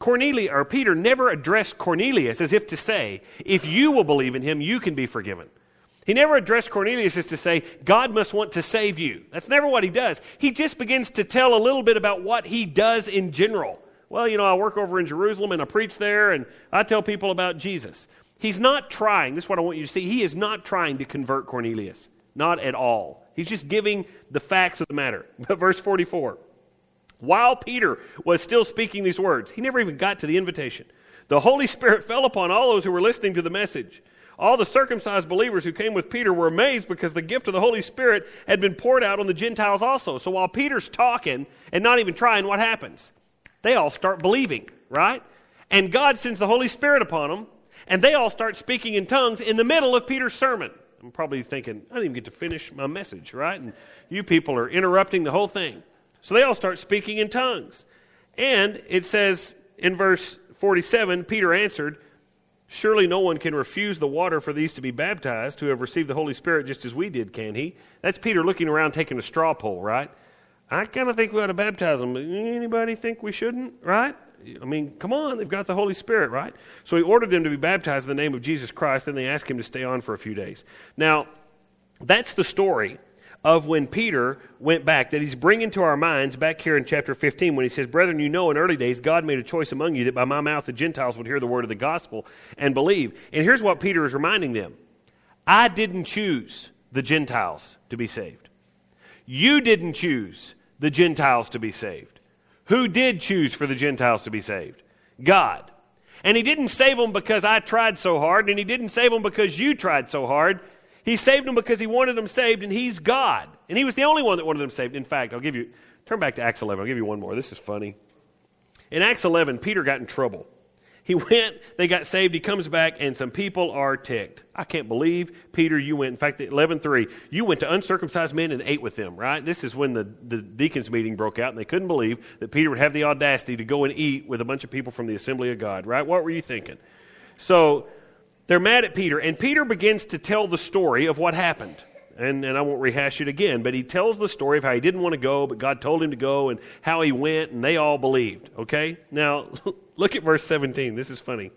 S1: Peter never addressed Cornelius as if to say, if you will believe in him, you can be forgiven. He never addressed Cornelius as to say, God must want to save you. That's never what he does. He just begins to tell a little bit about what he does in general. Well, I work over in Jerusalem and I preach there and I tell people about Jesus. He's not trying, this is what I want you to see, he is not trying to convert Cornelius. Not at all. He's just giving the facts of the matter. But verse 44, while Peter was still speaking these words, he never even got to the invitation. The Holy Spirit fell upon all those who were listening to the message. All the circumcised believers who came with Peter were amazed because the gift of the Holy Spirit had been poured out on the Gentiles also. So while Peter's talking and not even trying, what happens? They all start believing, right? And God sends the Holy Spirit upon them, and they all start speaking in tongues in the middle of Peter's sermon. I'm probably thinking, I didn't even get to finish my message, right? And you people are interrupting the whole thing. So they all start speaking in tongues. And it says in verse 47, Peter answered, surely no one can refuse the water for these to be baptized who have received the Holy Spirit just as we did, can he? That's Peter looking around taking a straw poll, right? I kind of think we ought to baptize them. Anybody think we shouldn't, right? I mean, come on, they've got the Holy Spirit, right? So he ordered them to be baptized in the name of Jesus Christ, then they asked him to stay on for a few days. Now, that's the story of when Peter went back, that he's bringing to our minds back here in chapter 15 when he says, brethren, in early days God made a choice among you that by my mouth the Gentiles would hear the word of the gospel and believe. And here's what Peter is reminding them. I didn't choose the Gentiles to be saved. You didn't choose the Gentiles to be saved. Who did choose for the Gentiles to be saved? God. And he didn't save them because I tried so hard, and he didn't save them because you tried so hard. He saved them because he wanted them saved, and he's God. And he was the only one that wanted them saved. In fact, turn back to Acts 11. I'll give you one more. This is funny. In Acts 11, Peter got in trouble. He went, they got saved, he comes back, and some people are ticked. I can't believe, Peter, you went. In fact, 11:3, you went to uncircumcised men and ate with them, right? This is when the deacons meeting broke out, and they couldn't believe that Peter would have the audacity to go and eat with a bunch of people from the assembly of God, right? What were you thinking? So they're mad at Peter, and Peter begins to tell the story of what happened. And I won't rehash it again, but he tells the story of how he didn't want to go, but God told him to go, and how he went, and they all believed, okay? Now, look at verse 17. This is funny.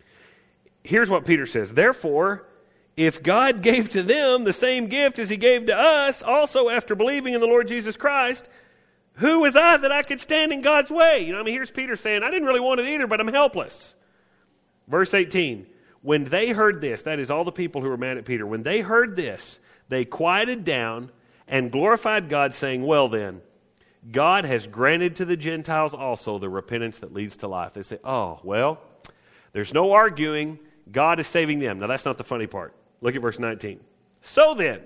S1: Here's what Peter says. Therefore, if God gave to them the same gift as he gave to us, also after believing in the Lord Jesus Christ, who was I that I could stand in God's way? Here's Peter saying, I didn't really want it either, but I'm helpless. Verse 18. When they heard this, that is all the people who were mad at Peter, when they heard this, they quieted down and glorified God, saying, well then, God has granted to the Gentiles also the repentance that leads to life. They say, oh, well, there's no arguing. God is saving them. Now, that's not the funny part. Look at verse 19. So then,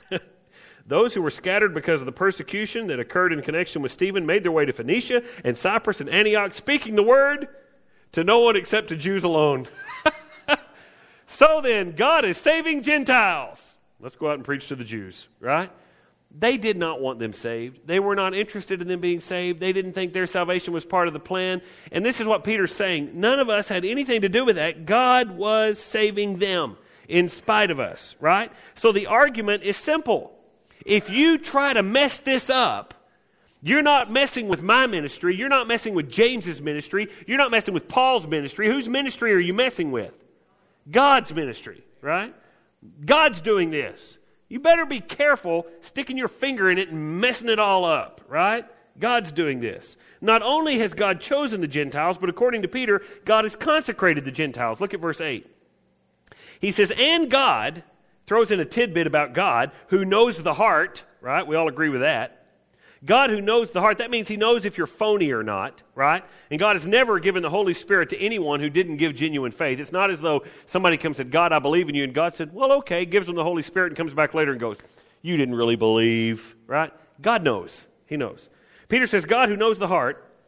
S1: those who were scattered because of the persecution that occurred in connection with Stephen made their way to Phoenicia and Cyprus and Antioch, speaking the word to no one except to Jews alone. So then, God is saving Gentiles. Let's go out and preach to the Jews, right? They did not want them saved. They were not interested in them being saved. They didn't think their salvation was part of the plan. And this is what Peter's saying. None of us had anything to do with that. God was saving them in spite of us, right? So the argument is simple. If you try to mess this up, you're not messing with my ministry. You're not messing with James's ministry. You're not messing with Paul's ministry. Whose ministry are you messing with? God's ministry, right? God's doing this. You better be careful sticking your finger in it and messing it all up, right? God's doing this. Not only has God chosen the Gentiles, but according to Peter, God has consecrated the Gentiles. Look at verse 8. He says, and God, throws in a tidbit about God, who knows the heart, right? We all agree with that. God who knows the heart, that means he knows if you're phony or not, right? And God has never given the Holy Spirit to anyone who didn't give genuine faith. It's not as though somebody comes and said, God, I believe in you. And God said, well, okay, gives them the Holy Spirit and comes back later and goes, you didn't really believe, right? God knows. He knows. Peter says, God who knows the heart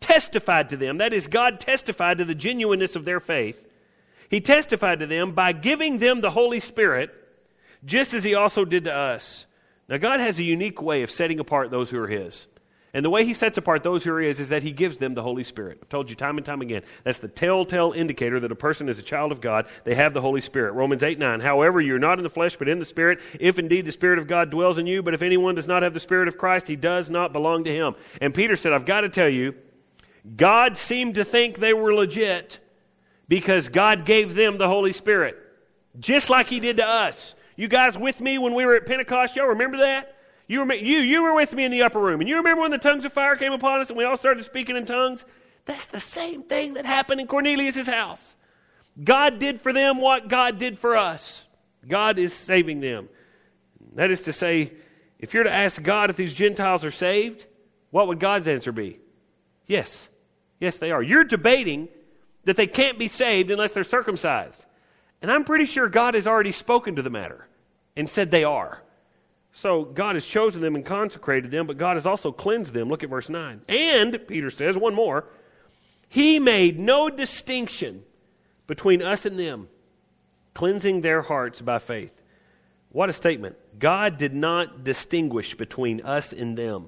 S1: testified to them. That is, God testified to the genuineness of their faith. He testified to them by giving them the Holy Spirit, just as He also did to us. Now, God has a unique way of setting apart those who are His. And the way He sets apart those who are His is that He gives them the Holy Spirit. I've told you time and time again, that's the telltale indicator that a person is a child of God. They have the Holy Spirit. Romans 8:9. However, you're not in the flesh, but in the Spirit, if indeed the Spirit of God dwells in you. But if anyone does not have the Spirit of Christ, he does not belong to Him. And Peter said, I've got to tell you, God seemed to think they were legit because God gave them the Holy Spirit, just like He did to us. You guys with me when we were at Pentecost? Y'all remember that? You were with me in the upper room. And you remember when the tongues of fire came upon us and we all started speaking in tongues? That's the same thing that happened in Cornelius' house. God did for them what God did for us. God is saving them. That is to say, if you're to ask God if these Gentiles are saved, what would God's answer be? Yes. Yes, they are. You're debating that they can't be saved unless they're circumcised. And I'm pretty sure God has already spoken to the matter and said they are. So God has chosen them and consecrated them, but God has also cleansed them. Look at verse 9. And, Peter says, one more, He made no distinction between us and them, cleansing their hearts by faith. What a statement. God did not distinguish between us and them.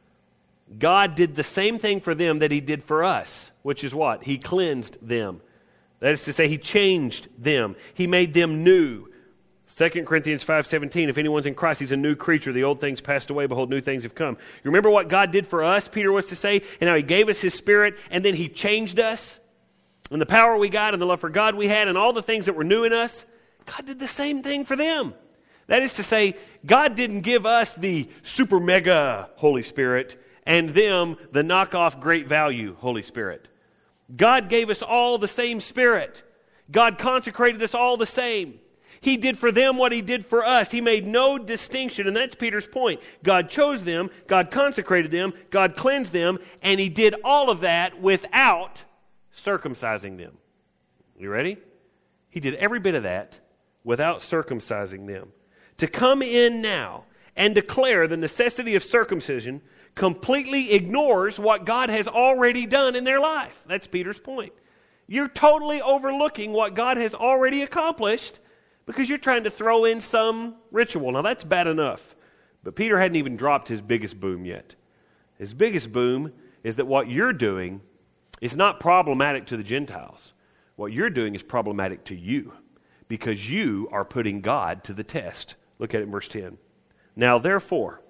S1: God did the same thing for them that He did for us, which is what? He cleansed them. That is to say, He changed them. He made them new. 2 Corinthians 5:17, if anyone's in Christ, he's a new creature. The old things passed away, behold, new things have come. You remember what God did for us, Peter was to say, and how He gave us His Spirit, and then He changed us? And the power we got, and the love for God we had, and all the things that were new in us, God did the same thing for them. That is to say, God didn't give us the super mega Holy Spirit, and them the knockoff great value Holy Spirit. God gave us all the same Spirit. God consecrated us all the same. He did for them what He did for us. He made no distinction, and that's Peter's point. God chose them, God consecrated them, God cleansed them, and He did all of that without circumcising them. You ready? He did every bit of that without circumcising them. To come in now and declare the necessity of circumcision completely ignores what God has already done in their life. That's Peter's point. You're totally overlooking what God has already accomplished because you're trying to throw in some ritual. Now, that's bad enough. But Peter hadn't even dropped his biggest boom yet. His biggest boom is that what you're doing is not problematic to the Gentiles. What you're doing is problematic to you because you are putting God to the test. Look at it in verse 10. Now, therefore,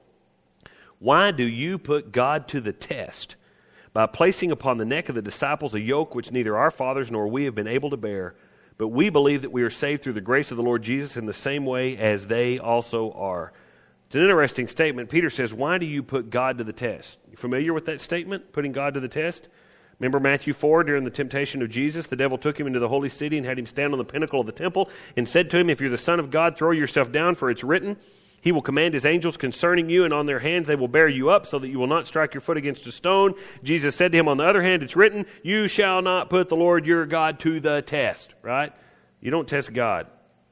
S1: why do you put God to the test by placing upon the neck of the disciples a yoke which neither our fathers nor we have been able to bear? But we believe that we are saved through the grace of the Lord Jesus in the same way as they also are. It's an interesting statement. Peter says, why do you put God to the test? You familiar with that statement, putting God to the test? Remember Matthew 4, during the temptation of Jesus, the devil took Him into the holy city and had Him stand on the pinnacle of the temple and said to Him, if you're the Son of God, throw yourself down, for it's written, He will command His angels concerning you, and on their hands they will bear you up, so that you will not strike your foot against a stone. Jesus said to him, on the other hand, it's written, you shall not put the Lord your God to the test. Right? You don't test God.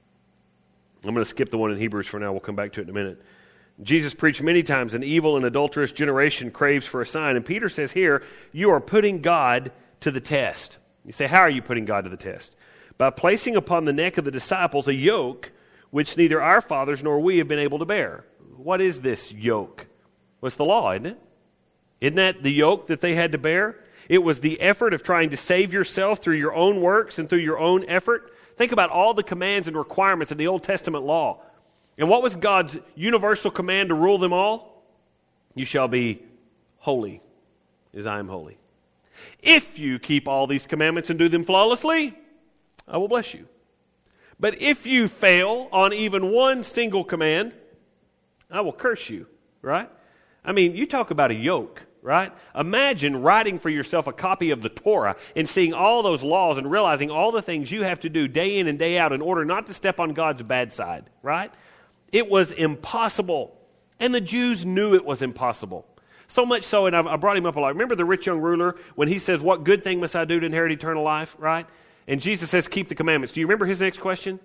S1: I'm going to skip the one in Hebrews for now. We'll come back to it in a minute. Jesus preached many times, an evil and adulterous generation craves for a sign. And Peter says here, you are putting God to the test. You say, how are you putting God to the test? By placing upon the neck of the disciples a yoke which neither our fathers nor we have been able to bear. What is this yoke? Well, it's the law, isn't it? Isn't that the yoke that they had to bear? It was the effort of trying to save yourself through your own works and through your own effort. Think about all the commands and requirements in the Old Testament law. And what was God's universal command to rule them all? You shall be holy as I am holy. If you keep all these commandments and do them flawlessly, I will bless you. But if you fail on even one single command, I will curse you, right? I mean, you talk about a yoke, right? Imagine writing for yourself a copy of the Torah and seeing all those laws and realizing all the things you have to do day in and day out in order not to step on God's bad side, right? It was impossible. And the Jews knew it was impossible. So much so, and I brought him up a lot. Remember the rich young ruler when he says, what good thing must I do to inherit eternal life, right? And Jesus says, keep the commandments. Do you remember his next question?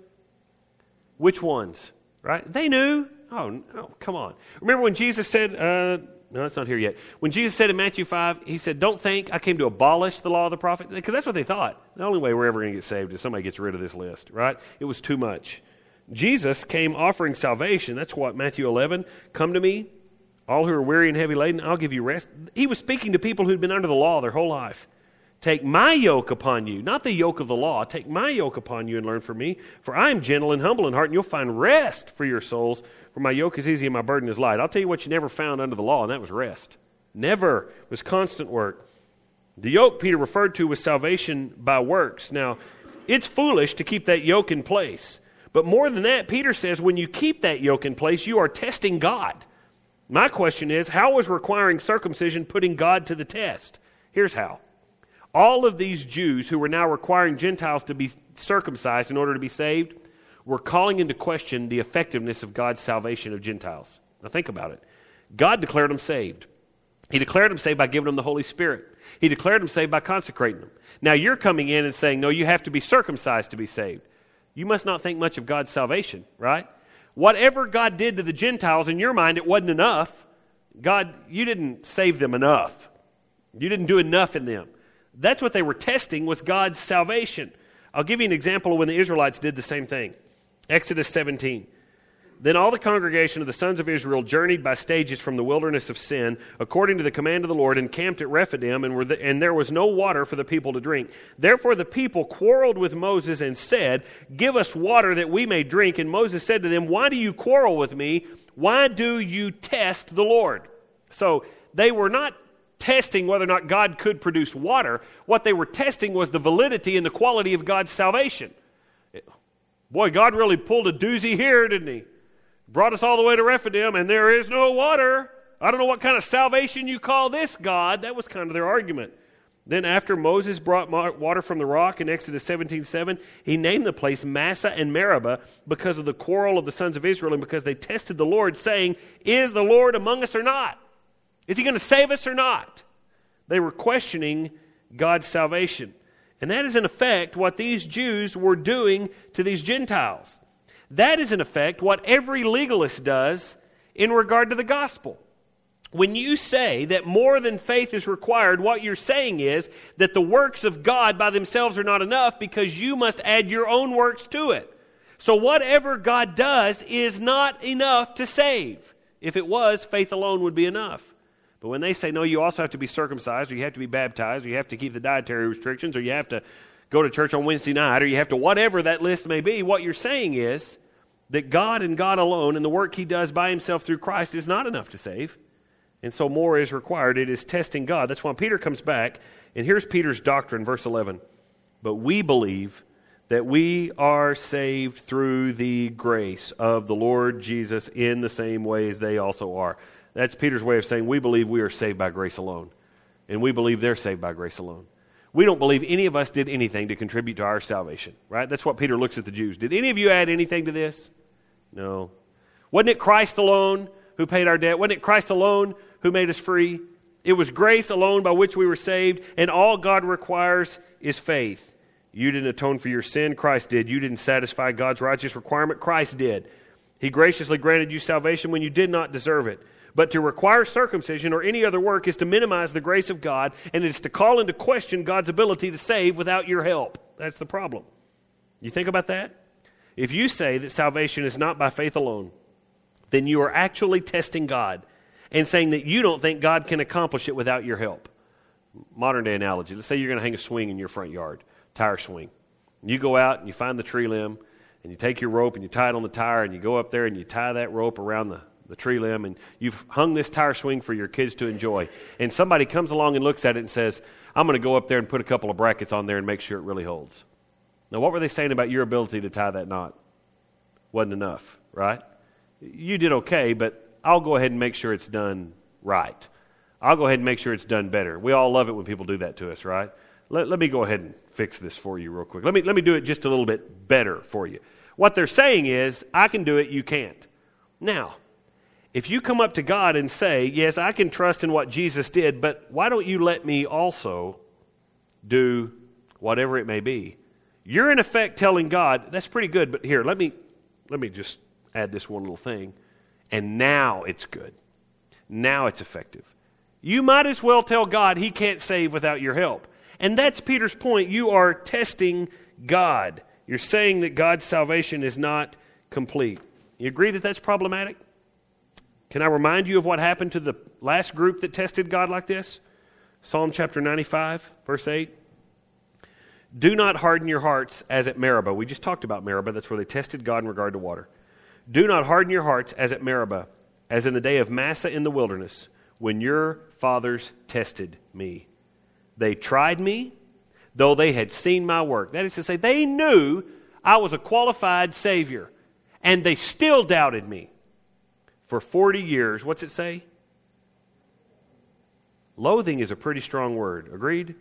S1: Which ones, right? They knew. Oh, come on. Remember when Jesus said, No, it's not here yet. When Jesus said in Matthew 5, he said, don't think I came to abolish the law of the prophet, because that's what they thought. The only way we're ever going to get saved is somebody gets rid of this list, right? It was too much. Jesus came offering salvation. That's what Matthew 11, come to me, all who are weary and heavy laden, I'll give you rest. He was speaking to people who'd been under the law their whole life. Take my yoke upon you, not the yoke of the law. Take my yoke upon you and learn from me, for I am gentle and humble in heart, and you'll find rest for your souls, for my yoke is easy and my burden is light. I'll tell you what you never found under the law, and that was rest. Never. It was constant work. The yoke Peter referred to was salvation by works. Now, it's foolish to keep that yoke in place. But more than that, Peter says when you keep that yoke in place, you are testing God. My question is, how was requiring circumcision putting God to the test? Here's how. All of these Jews who were now requiring Gentiles to be circumcised in order to be saved were calling into question the effectiveness of God's salvation of Gentiles. Now think about it. God declared them saved. He declared them saved by giving them the Holy Spirit. He declared them saved by consecrating them. Now you're coming in and saying, no, you have to be circumcised to be saved. You must not think much of God's salvation, right? Whatever God did to the Gentiles, in your mind, it wasn't enough. God, you didn't save them enough. You didn't do enough in them. That's what they were testing, was God's salvation. I'll give you an example of when the Israelites did the same thing. Exodus 17. Then all the congregation of the sons of Israel journeyed by stages from the wilderness of Sin, according to the command of the Lord, and camped at Rephidim, and there was no water for the people to drink. Therefore the people quarreled with Moses and said, give us water that we may drink. And Moses said to them, why do you quarrel with me? Why do you test the Lord? So they were not testing whether or not God could produce water. What they were testing was the validity and the quality of God's salvation. Boy, God really pulled a doozy here, didn't he? Brought us all the way to Rephidim, and there is no water. I don't know what kind of salvation you call this, God. That was kind of their argument. Then after Moses brought water from the rock in Exodus 17:7, he named the place Massah and Meribah because of the quarrel of the sons of Israel and because they tested the Lord, saying, is the Lord among us or not? Is he going to save us or not? They were questioning God's salvation. And that is in effect what these Jews were doing to these Gentiles. That is in effect what every legalist does in regard to the gospel. When you say that more than faith is required, what you're saying is that the works of God by themselves are not enough because you must add your own works to it. So whatever God does is not enough to save. If it was, faith alone would be enough. But when they say, no, you also have to be circumcised, or you have to be baptized, or you have to keep the dietary restrictions, or you have to go to church on Wednesday night, or you have to whatever that list may be, what you're saying is that God and God alone and the work he does by himself through Christ is not enough to save. And so more is required. It is testing God. That's why Peter comes back, and here's Peter's doctrine, verse 11. But we believe that we are saved through the grace of the Lord Jesus in the same way as they also are. That's Peter's way of saying we believe we are saved by grace alone. And we believe they're saved by grace alone. We don't believe any of us did anything to contribute to our salvation, right? That's what Peter looks at the Jews. Did any of you add anything to this? No. Wasn't it Christ alone who paid our debt? Wasn't it Christ alone who made us free? It was grace alone by which we were saved, and all God requires is faith. You didn't atone for your sin, Christ did. You didn't satisfy God's righteous requirement, Christ did. He graciously granted you salvation when you did not deserve it. But to require circumcision or any other work is to minimize the grace of God, and it is to call into question God's ability to save without your help. That's the problem. You think about that? If you say that salvation is not by faith alone, then you are actually testing God and saying that you don't think God can accomplish it without your help. Modern day analogy. Let's say you're going to hang a swing in your front yard, tire swing. You go out and you find the tree limb, and you take your rope and you tie it on the tire, and you go up there and you tie that rope around the tree limb, and you've hung this tire swing for your kids to enjoy. And somebody comes along and looks at it and says, I'm going to go up there and put a couple of brackets on there and make sure it really holds. Now, what were they saying about your ability to tie that knot? Wasn't enough, right? You did okay, but I'll go ahead and make sure it's done right. I'll go ahead and make sure it's done better. We all love it when people do that to us, right? Let me go ahead and fix this for you real quick. Let me do it just a little bit better for you. What they're saying is, I can do it, you can't. Now, if you come up to God and say, yes, I can trust in what Jesus did, but why don't you let me also do whatever it may be? You're in effect telling God, that's pretty good, but here, let me just add this one little thing, and now it's good. Now it's effective. You might as well tell God He can't save without your help. And that's Peter's point. You are testing God. You're saying that God's salvation is not complete. You agree that that's problematic? Can I remind you of what happened to the last group that tested God like this? Psalm chapter 95, verse 8. Do not harden your hearts as at Meribah. We just talked about Meribah. That's where they tested God in regard to water. Do not harden your hearts as at Meribah, as in the day of Massah in the wilderness, when your fathers tested me. They tried me, though they had seen my work. That is to say, they knew I was a qualified Savior, and they still doubted me. For 40 years, what's it say? Loathing is a pretty strong word. Agreed?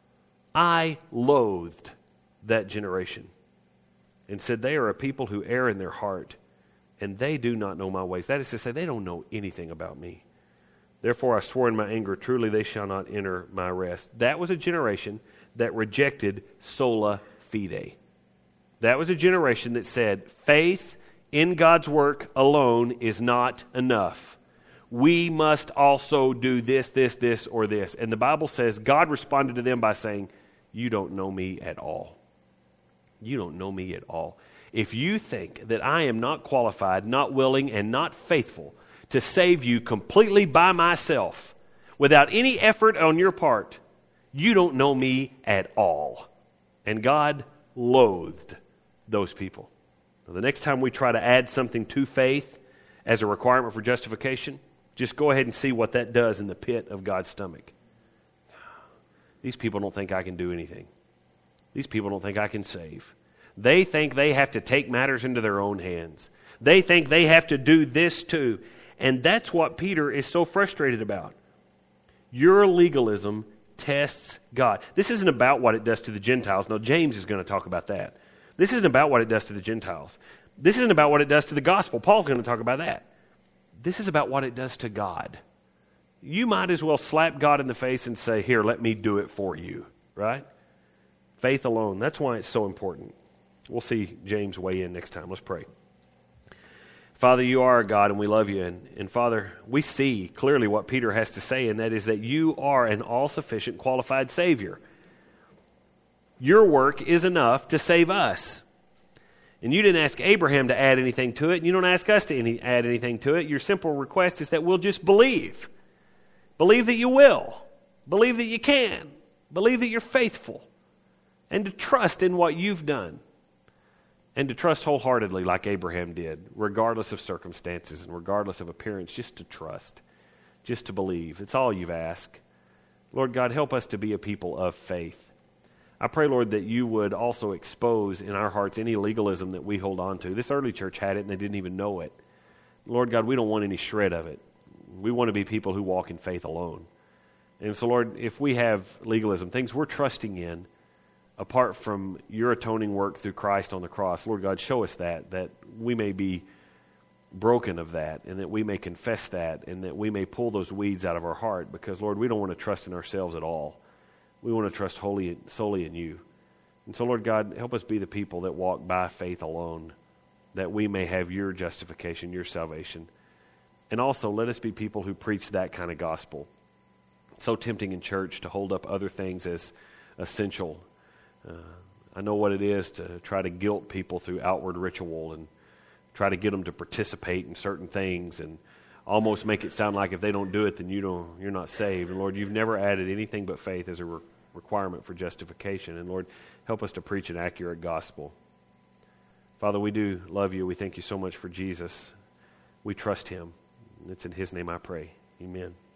S1: I loathed that generation and said they are a people who err in their heart, and they do not know my ways. That is to say, they don't know anything about me. Therefore I swore in my anger, truly they shall not enter my rest. That was a generation that rejected sola fide. That was a generation that said, faith in God's work alone is not enough. We must also do this, or this. And the Bible says God responded to them by saying, you don't know me at all. You don't know me at all. If you think that I am not qualified, not willing, and not faithful to save you completely by myself, without any effort on your part, you don't know me at all. And God loathed those people. Now, the next time we try to add something to faith as a requirement for justification, just go ahead and see what that does in the pit of God's stomach. These people don't think I can do anything. These people don't think I can save. They think they have to take matters into their own hands. They think they have to do this too. And that's what Peter is so frustrated about. Your legalism tests God. This isn't about what it does to the Gentiles. No, James is going to talk about that. This isn't about what it does to the Gentiles. This isn't about what it does to the gospel. Paul's going to talk about that. This is about what it does to God. You might as well slap God in the face and say, here, let me do it for you. Right? Faith alone. That's why it's so important. We'll see James weigh in next time. Let's pray. Father, you are a God and we love you. And Father, we see clearly what Peter has to say, and that is that you are an all-sufficient, qualified Savior. Your work is enough to save us. And you didn't ask Abraham to add anything to it, and you don't ask us to add anything to it. Your simple request is that we'll just believe. Believe that you will. Believe that you can. Believe that you're faithful. And to trust in what you've done. And to trust wholeheartedly like Abraham did, regardless of circumstances and regardless of appearance, just to trust, just to believe. It's all you've asked. Lord God, help us to be a people of faith. I pray, Lord, that you would also expose in our hearts any legalism that we hold on to. This early church had it and they didn't even know it. Lord God, we don't want any shred of it. We want to be people who walk in faith alone. And so, Lord, if we have legalism, things we're trusting in, apart from your atoning work through Christ on the cross, Lord God, show us that we may be broken of that, and that we may confess that, and that we may pull those weeds out of our heart, because, Lord, we don't want to trust in ourselves at all. We want to trust solely in you. And so, Lord God, help us be the people that walk by faith alone, that we may have your justification, your salvation. And also, let us be people who preach that kind of gospel. It's so tempting in church to hold up other things as essential. I know what it is to try to guilt people through outward ritual and try to get them to participate in certain things and almost make it sound like if they don't do it, then you're not saved. And Lord, you've never added anything but faith as a requirement for justification. And Lord, help us to preach an accurate gospel. Father, we do love you. We thank you so much for Jesus. We trust him. It's in his name I pray. Amen.